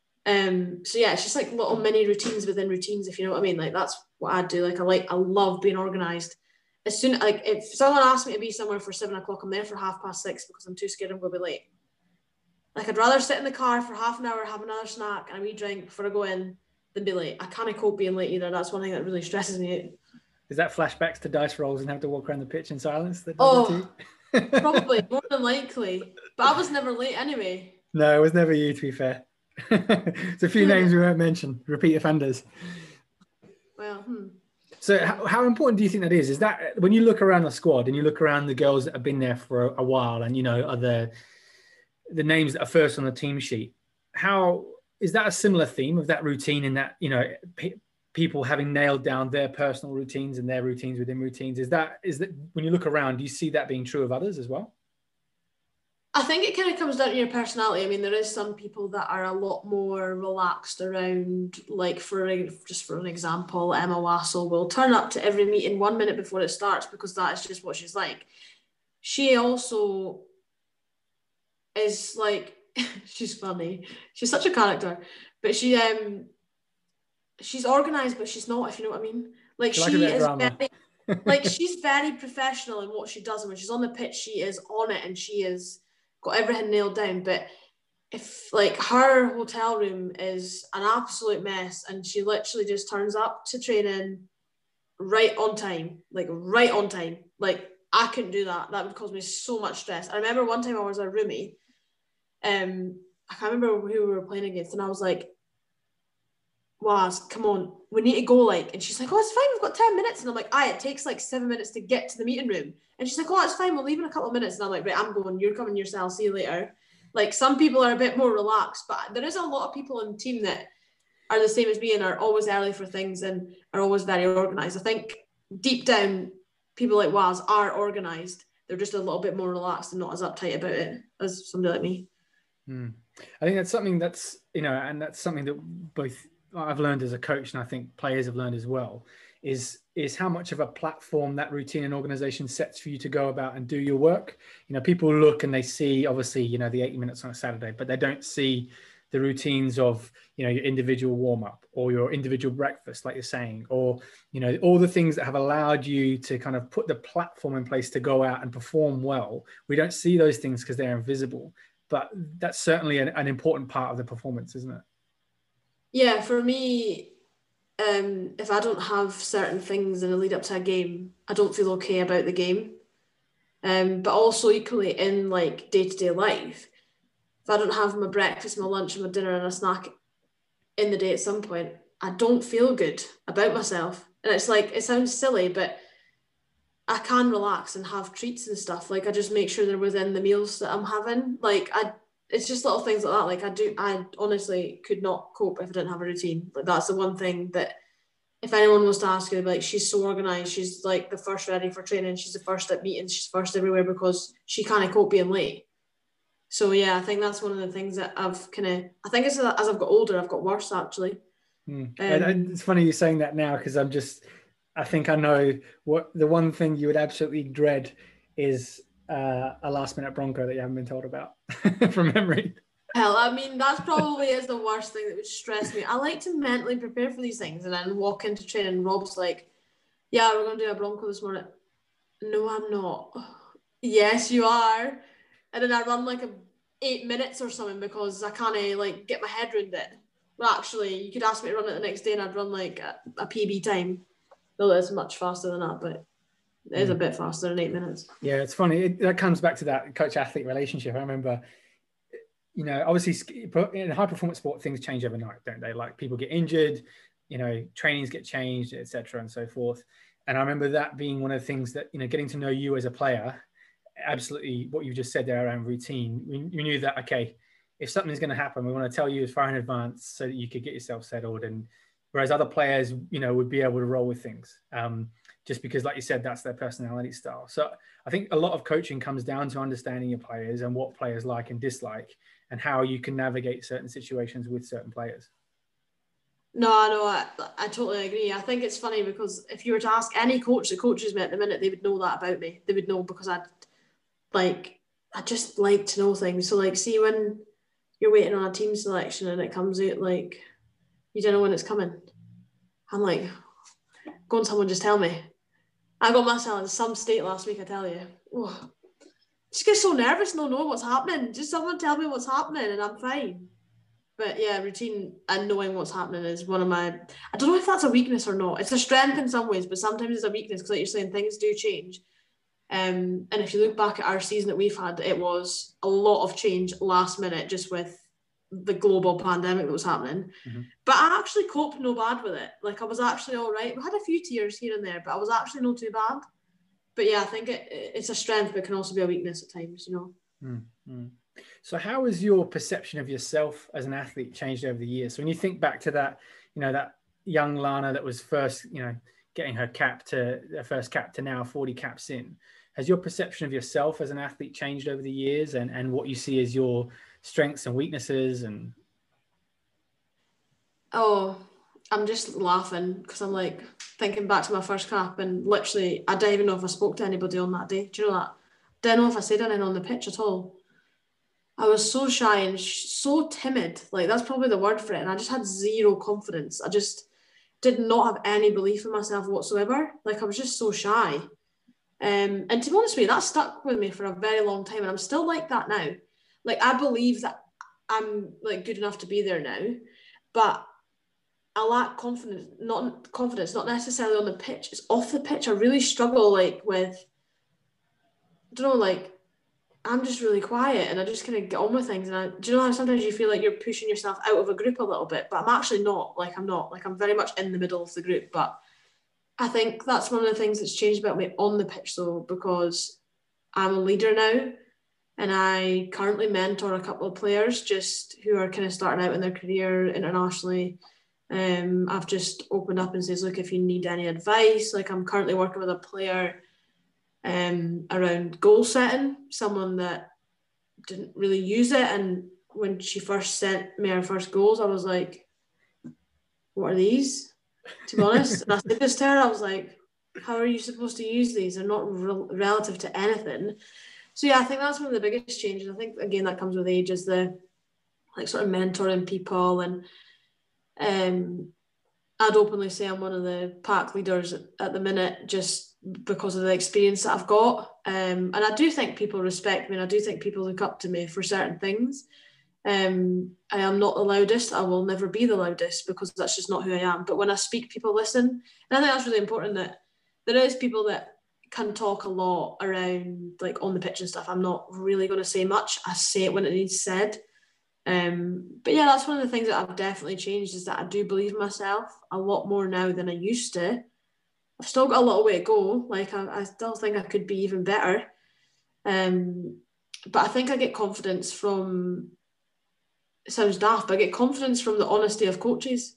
Um, so yeah, it's just like little mini routines within routines, if you know what I mean. Like that's what I do. Like I like, I love being organized. As soon like if someone asks me to be somewhere for seven o'clock, I'm there for half past six because I'm too scared I'm going to be late. Like I'd rather sit in the car for half an hour, have another snack and a wee drink before I go in than be late. I can't cope being late either. That's one thing that really stresses me out. Is that flashbacks to dice rolls and have to walk around the pitch in silence? That oh, probably more than likely. But I was never late anyway. No, it was never you, to be fair. It's a few names we won't mention. Repeat offenders. Well, hmm. So how, how important do you think that is? Is that when you look around the squad and you look around the girls that have been there for a, a while and, you know, are the, the names that are first on the team sheet, how is that a similar theme of that routine in that, you know, pe- people having nailed down their personal routines and their routines within routines? Is that, is that when you look around, do you see that being true of others as well? I think it kind of comes down to your personality. I mean, there is some people that are a lot more relaxed around, like for just for an example, Emma Wassel will turn up to every meeting one minute before it starts because that is just what she's like. She also is like, she's funny. She's such a character, but she um she's organized, but she's not, if you know what I mean. Like she, she is very, like she's very professional in what she does, and when she's on the pitch, she is on it and she is got everything nailed down. But if like her hotel room is an absolute mess, and she literally just turns up to training right on time, like right on time. Like I couldn't do that. That would cause me so much stress. I remember one time I was a roomie. Um, I can't remember who we were playing against, and I was like, "Waz, come on, we need to go." Like, and she's like, "Oh, it's fine. We've got ten minutes." And I'm like, "Aye, it takes like seven minutes to get to the meeting room." And she's like, "Oh, it's fine. We'll leave in a couple of minutes." And I'm like, "Right, I'm going. You're coming yourself. See you later." Like, some people are a bit more relaxed, but there is a lot of people in the team that are the same as me and are always early for things and are always very organised. I think deep down, people like Waz are organised. They're just a little bit more relaxed and not as uptight about it as somebody like me. Hmm. I think that's something that's, you know, and that's something that both I've learned as a coach, and I think players have learned as well, is is how much of a platform that routine and organization sets for you to go about and do your work. You know, people look and they see, obviously, you know, the eighty minutes on a Saturday, but they don't see the routines of, you know, your individual warm-up or your individual breakfast, like you're saying, or, you know, all the things that have allowed you to kind of put the platform in place to go out and perform well. We don't see those things because they're invisible, but that's certainly an, an important part of the performance, isn't it? Yeah, for me, um, if I don't have certain things in the lead up to a game, I don't feel okay about the game. Um, but also equally in like day-to-day life, if I don't have my breakfast, my lunch, and my dinner and a snack in the day at some point, I don't feel good about myself. And it's like, it sounds silly, but I can relax and have treats and stuff. Like I just make sure they're within the meals that I'm having. Like I, it's just little things like that. Like I do, I honestly could not cope if I didn't have a routine. Like that's the one thing that if anyone was to ask her, like she's so organised, she's like the first ready for training, she's the first at meetings, she's first everywhere because she can't cope being late. So yeah, I think that's one of the things that I've kind of, I think as, as I've got older, I've got worse actually. Mm. Um, it's funny you saying that now, because I'm just, I think I know what the one thing you would absolutely dread is uh, a last minute Bronco that you haven't been told about from memory. Hell, I mean, that's probably is the worst thing that would stress me. I like to mentally prepare for these things and then walk into training and Rob's like, "Yeah, we're going to do a Bronco this morning." No, I'm not. Yes, you are. And then I run like a eight minutes or something because I can't like get my head around it. But actually, you could ask me to run it the next day and I'd run like a, a P B time. Though it's much faster than that, but it is mm. a bit faster than eight minutes. Yeah, it's funny. It, that comes back to that coach-athlete relationship. I remember, you know, obviously in high performance sport, things change overnight, don't they? Like people get injured, you know, trainings get changed, et cetera, and so forth. And I remember that being one of the things that, you know, getting to know you as a player, absolutely what you just said there around routine. We, we knew that, okay, if something's going to happen, we want to tell you as far in advance so that you could get yourself settled. And whereas other players, you know, would be able to roll with things um, just because, like you said, that's their personality style. So I think a lot of coaching comes down to understanding your players and what players like and dislike and how you can navigate certain situations with certain players. No, no, I, I totally agree. I think it's funny because if you were to ask any coach that coaches me at the minute, they would know that about me. They would know because I'd like, I just like to know things. So like, see when you're waiting on a team selection and it comes out like, you don't know when it's coming. I'm like, go on, someone just tell me. I got myself in some state last week, I tell you. Oh, just get so nervous and don't know what's happening. Just someone tell me what's happening and I'm fine. But yeah, routine and knowing what's happening is one of my, I don't know if that's a weakness or not. It's a strength in some ways, but sometimes it's a weakness because like you're saying, things do change. Um, and if you look back at our season that we've had, it was a lot of change last minute just with the global pandemic that was happening. Mm-hmm. But I actually coped no bad with it. Like I was actually all right. We had a few tears here and there, but I was actually not too bad. But yeah, I think it, it's a strength, but it can also be a weakness at times, you know. Mm-hmm. So how has your perception of yourself as an athlete changed over the years? So when you think back to that, you know, that young Lana that was first, you know, getting her cap to her first cap to now forty caps in. Has your perception of yourself as an athlete changed over the years, and, and what you see as your strengths and weaknesses? And Oh, I'm just laughing because I'm like thinking back to my first cap, and literally I don't even know if I spoke to anybody on that day. Do you know that? Don't know if I said anything on the pitch at all. I was so shy and sh- so timid. Like, that's probably the word for it. And I just had zero confidence. I just did not have any belief in myself whatsoever. Like, I was just so shy. Um, and to be honest with you, that stuck with me for a very long time. And I'm still like that now. Like, I believe that I'm like good enough to be there now, but I lack confidence, not confidence, not necessarily on the pitch. It's off the pitch. I really struggle like with, I don't know, like, I'm just really quiet and I just kind of get on with things. And I, do you know how sometimes you feel like you're pushing yourself out of a group a little bit, but I'm actually not. Like, I'm not. Like, I'm very much in the middle of the group. But I think that's one of the things that's changed about me on the pitch, though, because I'm a leader now, and I currently mentor a couple of players just who are kind of starting out in their career internationally. Um, I've just opened up and says, look, if you need any advice, like I'm currently working with a player um, around goal setting, someone that didn't really use it. And when she first sent me her first goals, I was like, what are these? To be honest, and I said this to her, I was like, how are you supposed to use these? They're not re- relative to anything. So yeah, I think that's one of the biggest changes. I think, again, that comes with age, is the like sort of mentoring people. And um, I'd openly say I'm one of the pack leaders at, at the minute, just because of the experience that I've got. Um, and I do think people respect me, and I do think people look up to me for certain things. Um, I am not the loudest. I will never be the loudest, because that's just not who I am. But when I speak, people listen. And I think that's really important, that there is people that can talk a lot around, like, on the pitch and stuff. I'm not really going to say much. I say it when it needs said. Um, but yeah, that's one of the things that I've definitely changed, is that I do believe in myself a lot more now than I used to. I've still got a little way to go. Like, I, I still think I could be even better. Um, but I think I get confidence from, it sounds daft, but I get confidence from the honesty of coaches.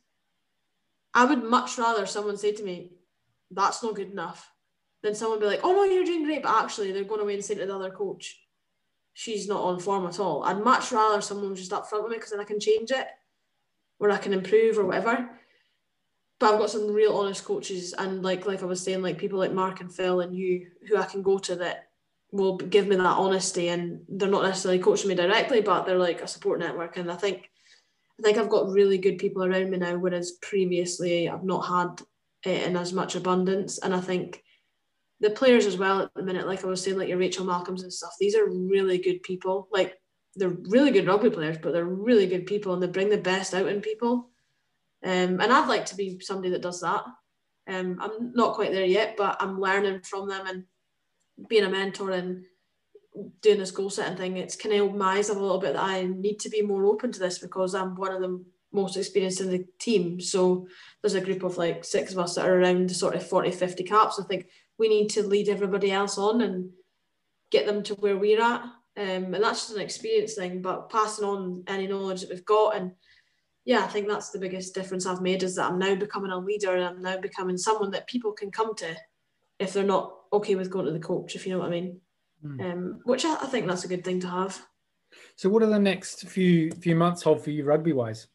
I would much rather someone say to me, that's not good enough, than someone be like, oh no, you're doing great, but actually they're going away and say to the other coach, she's not on form at all. I'd much rather someone was just up front with me, because then I can change it, or I can improve, or whatever. But I've got some real honest coaches, and like like I was saying, like people like Mark and Phil and you, who I can go to, that will give me that honesty, and they're not necessarily coaching me directly, but they're like a support network. And I think I think I've got really good people around me now, whereas previously I've not had it in as much abundance. And I think the players as well at the minute, like I was saying, like your Rachel Malcolms and stuff, these are really good people. Like, they're really good rugby players, but they're really good people, and they bring the best out in people. Um, and I'd like to be somebody that does that. Um, I'm not quite there yet, but I'm learning from them, and being a mentor and doing this goal setting thing, it's kind of opened my eyes up a little bit that I need to be more open to this, because I'm one of the most experienced in the team. So there's a group of like six of us that are around sort of forty, fifty caps. I think we need to lead everybody else on and get them to where we're at. Um, and that's just an experience thing, but passing on any knowledge that we've got. And yeah, I think that's the biggest difference I've made, is that I'm now becoming a leader, and I'm now becoming someone that people can come to if they're not okay with going to the coach, if you know what I mean. Mm. Um, which I, I think that's a good thing to have. So what are the next few few months hold for you rugby-wise?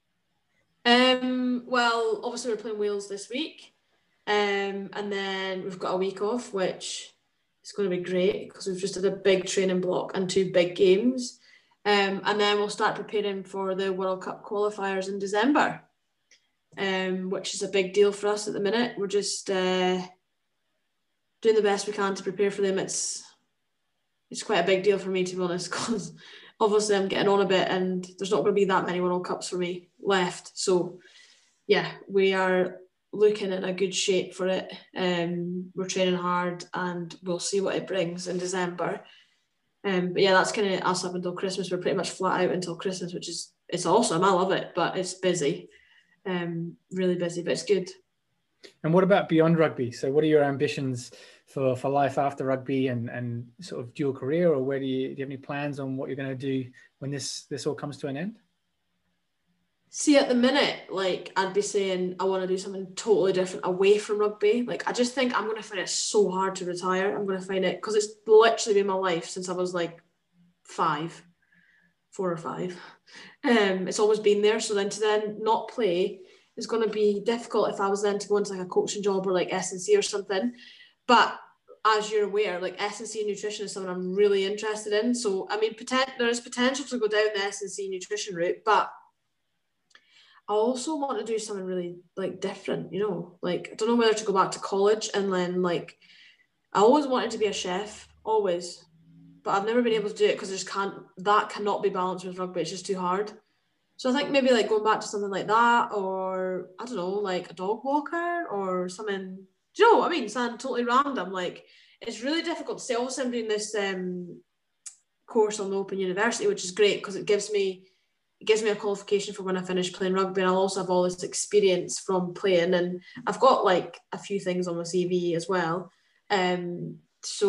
Um, well, obviously we're playing Wales this week. Um, and then we've got a week off, which is going to be great, because we've just had a big training block and two big games. Um, and then we'll start preparing for the World Cup qualifiers in December, um, which is a big deal for us at the minute. We're just uh, doing the best we can to prepare for them. It's it's quite a big deal for me, to be honest, because obviously I'm getting on a bit, and there's not going to be that many World Cups for me left. So yeah, we are looking in a good shape for it. Um, we're training hard, and we'll see what it brings in December. Um, but yeah, that's kind of us up until Christmas. We're pretty much flat out until Christmas, which is, it's awesome. I love it, but it's busy, um, really busy, but it's good. And what about beyond rugby? So what are your ambitions for, for life after rugby, and, and sort of dual career, or where do you, do you have any plans on what you're going to do when this, this all comes to an end? See, at the minute, like, I'd be saying I want to do something totally different away from rugby. Like, I just think I'm going to find it so hard to retire. I'm going to find it, because it's literally been my life since I was like five, four or five. Um, it's always been there. So then to then not play is going to be difficult if I was then to go into like a coaching job or like S and C or something. But as you're aware, like S and C nutrition is something I'm really interested in. So, I mean, poten- there is potential to go down the S and C nutrition route, but I also want to do something really like different, you know, like I don't know whether to go back to college and then like I always wanted to be a chef, always, but I've never been able to do it because I just can't, that cannot be balanced with rugby. It's just too hard. So I think maybe like going back to something like that, or I don't know, like a dog walker or something. Do you know what I mean? Something totally random. Like it's really difficult to say. Obviously, I'm doing this um, course on the Open University, which is great because it gives me it gives me a qualification for when I finish playing rugby, and I'll also have all this experience from playing, and I've got like a few things on my C V as well. Um,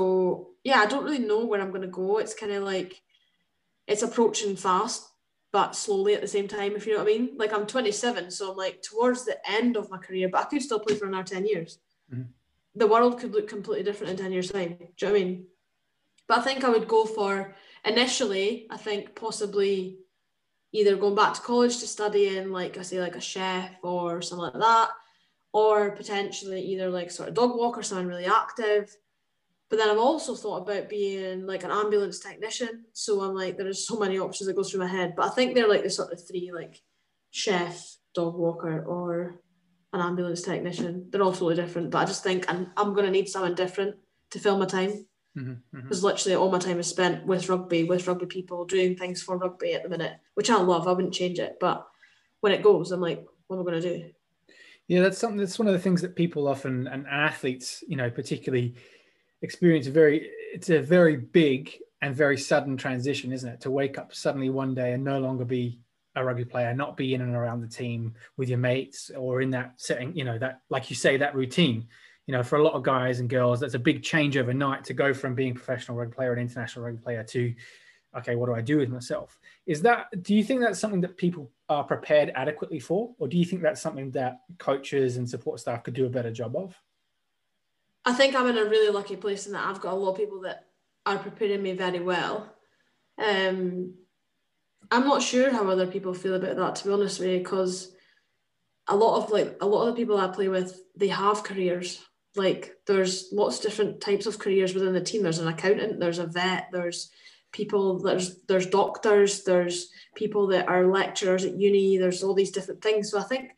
so yeah, I don't really know where I'm going to go. It's kind of like it's approaching fast, but slowly at the same time, if you know what I mean. Like I'm twenty-seven, so I'm like towards the end of my career, but I could still play for another ten years. Mm-hmm. The world could look completely different in ten years' time. Do you know what I mean? But I think I would go for, initially, I think possibly either going back to college to study in, like I say, like a chef or something like that, or potentially either like sort of dog walker, someone really active. But then I've also thought about being like an ambulance technician. So I'm like, there's so many options that go through my head. But I think they're like the sort of three, like chef, dog walker, or an ambulance technician. They're all totally different. But I just think I'm, I'm going to need something different to fill my time. Because mm-hmm, mm-hmm. literally all my time is spent with rugby, with rugby people, doing things for rugby at the minute, which I love. I wouldn't change it. But when it goes, I'm like, what am I going to do? Yeah, that's something. That's one of the things that people often, and athletes, you know, particularly experience a very, it's a very big and very sudden transition, isn't it? To wake up suddenly one day and no longer be a rugby player, not be in and around the team with your mates or in that setting, you know, that, like you say, that routine. You know, for a lot of guys and girls, that's a big change overnight to go from being a professional rugby player, an international rugby player, to, okay, what do I do with myself? Is that, do you think that's something that people are prepared adequately for? Or do you think that's something that coaches and support staff could do a better job of? I think I'm in a really lucky place in that I've got a lot of people that are preparing me very well. Um, I'm not sure how other people feel about that, to be honest with you, because a lot of like a lot of the people I play with, they have careers. Like there's lots of different types of careers within the team. There's an accountant, there's a vet, there's people, there's there's doctors, there's people that are lecturers at uni, there's all these different things. So I think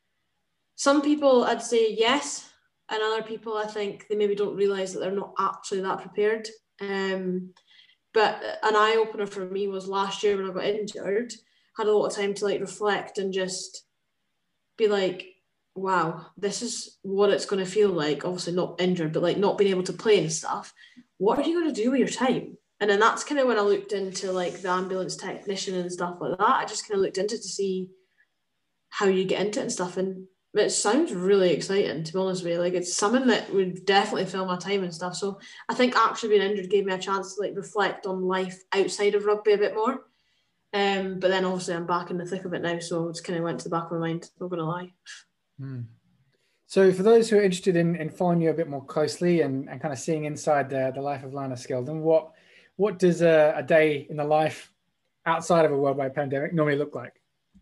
some people, I'd say yes, and other people, I think they maybe don't realise that they're not actually that prepared. Um, but an eye-opener for me was last year when I got injured, had a lot of time to like reflect and just be like, wow, this is what it's going to feel like. Obviously not injured, but like not being able to play and stuff. What are you going to do with your time? And then that's kind of when I looked into like the ambulance technician and stuff like that. I just kind of looked into it to see how you get into it and stuff. And it sounds really exciting, to be honest with you. Like it's something that would definitely fill my time and stuff. So I think actually being injured gave me a chance to like reflect on life outside of rugby a bit more. Um, but then obviously I'm back in the thick of it now, so it's kind of went to the back of my mind, not going to lie. Hmm. So for those who are interested in, in following you a bit more closely and, and kind of seeing inside the, the life of Lana Skeldon, what what does a, a day in the life outside of a worldwide pandemic normally look like?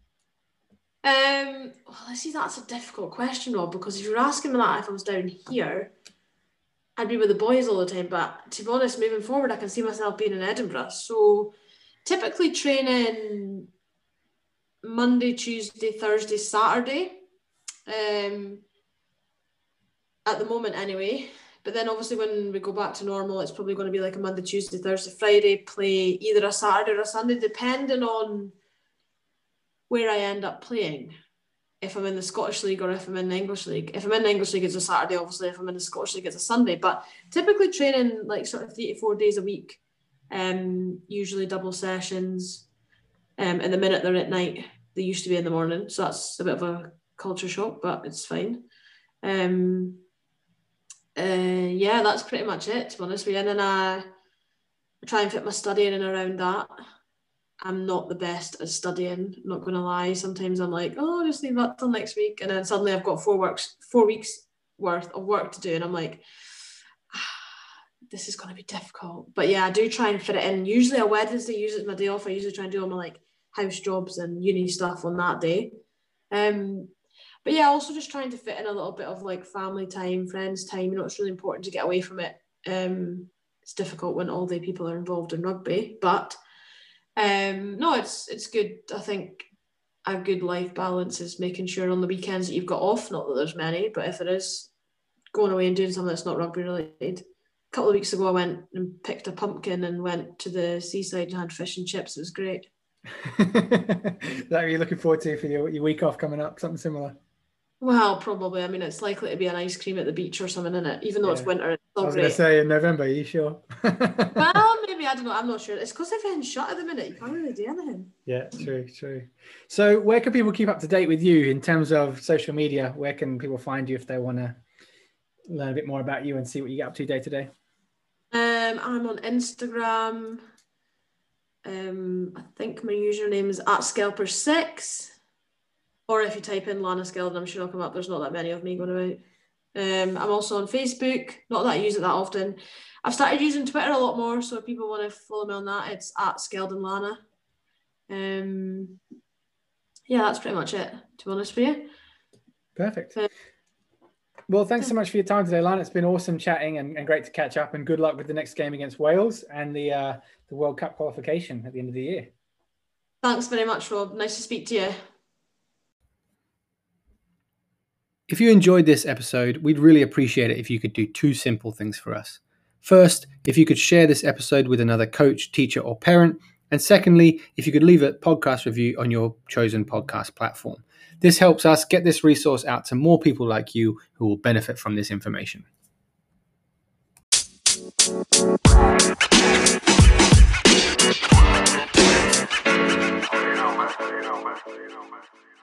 Um, well, I see that's a difficult question, Rob, because if you're asking me that if I was down here, I'd be with the boys all the time. But to be honest, moving forward, I can see myself being in Edinburgh. So typically training Monday, Tuesday, Thursday, Saturday. Um, at the moment anyway. But then obviously when we go back to normal, it's probably going to be like a Monday, Tuesday, Thursday, Friday, play either a Saturday or a Sunday, depending on where I end up playing. If I'm in the Scottish League or if I'm in the English League. If I'm in the English League, it's a Saturday, obviously. If I'm in the Scottish League, it's a Sunday. But typically training like sort of three to four days a week, um, usually double sessions. Um, in the minute they're at night, they used to be in the morning. So that's a bit of a culture shock, but it's fine. Um, uh, yeah, that's pretty much it, to be honest with you. And then I, I try and fit my studying in around that. I'm not the best at studying, I'm not going to lie. Sometimes I'm like, oh, I'll just leave that till next week. And then suddenly I've got four works, four weeks worth of work to do. And I'm like, ah, this is going to be difficult. But yeah, I do try and fit it in. Usually a Wednesday, usually my day off. I usually try and do all my like house jobs and uni stuff on that day. Um, but yeah, also just trying to fit in a little bit of like family time, friends time. You know, it's really important to get away from it. Um, it's difficult when all the people are involved in rugby, but um, no, it's it's good. I think a good life balance is making sure on the weekends that you've got off, not that there's many, but if there is, going away and doing something that's not rugby related. A couple of weeks ago I went and picked a pumpkin and went to the seaside and had fish and chips. It was great. Is that what you're looking forward to for your, your week off coming up? Something similar? Well, probably. I mean, it's likely to be an ice cream at the beach or something, isn't it? Even though yeah. it's winter, it's still I was great. going to say in November, are you sure? Well, maybe, I don't know. I'm not sure. It's because everything's shut at the minute. You can't really do anything. Yeah, true, true. So where can people keep up to date with you in terms of social media? Where can people find you if they want to learn a bit more about you and see what you get up to day to day? Um, I'm on Instagram. Um, I think my username is at Skelper six. Or if you type in Lana Skeldon, I'm sure I'll come up. There's not that many of me going about. Um, I'm also on Facebook. Not that I use it that often. I've started using Twitter a lot more, so if people want to follow me on that, it's at Skeldon Lana. Um, yeah, that's pretty much it, to be honest with you. Perfect. Uh, well, thanks so much for your time today, Lana. It's been awesome chatting and, and great to catch up, and good luck with the next game against Wales and the, uh, the World Cup qualification at the end of the year. Thanks very much, Rob. Nice to speak to you. If you enjoyed this episode, we'd really appreciate it if you could do two simple things for us. First, if you could share this episode with another coach, teacher, or parent. And secondly, if you could leave a podcast review on your chosen podcast platform. This helps us get this resource out to more people like you who will benefit from this information. You know, man. You know, man. You know, man.